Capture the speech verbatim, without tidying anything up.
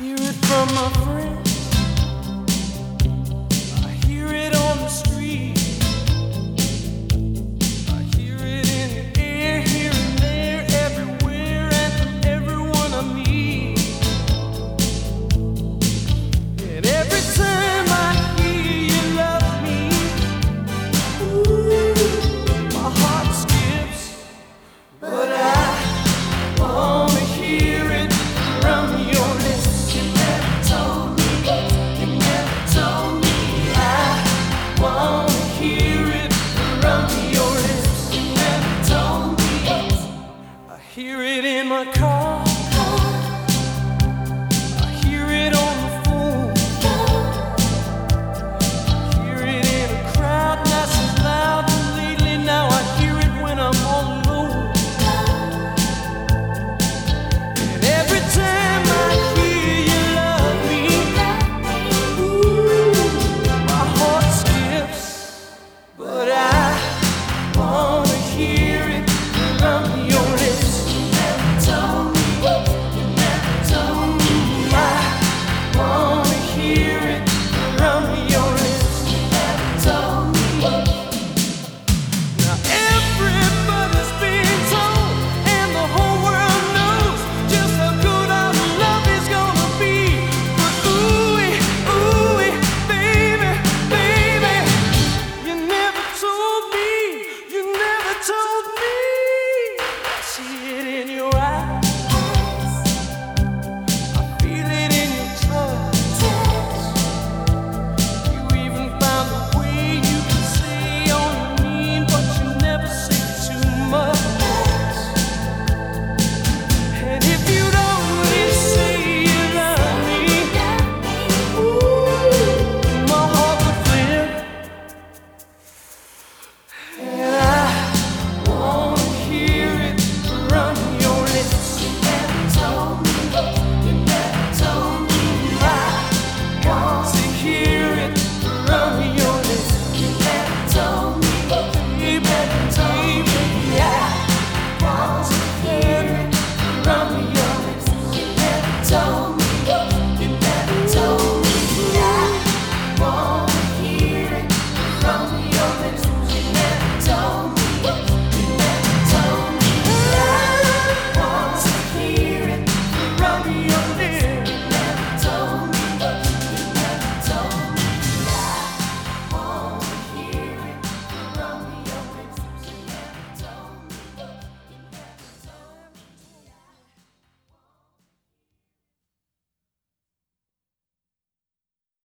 hear it from my friends. I hear it on the street. I hear it in the air, here and there, everywhere, and from everyone I meet. And every time I hear you love me, ooh, my heart skips. But I wanna hear it from your lips. You never told me, you never told me. I wanna hear it from your lips. You never told me. I hear it in my car.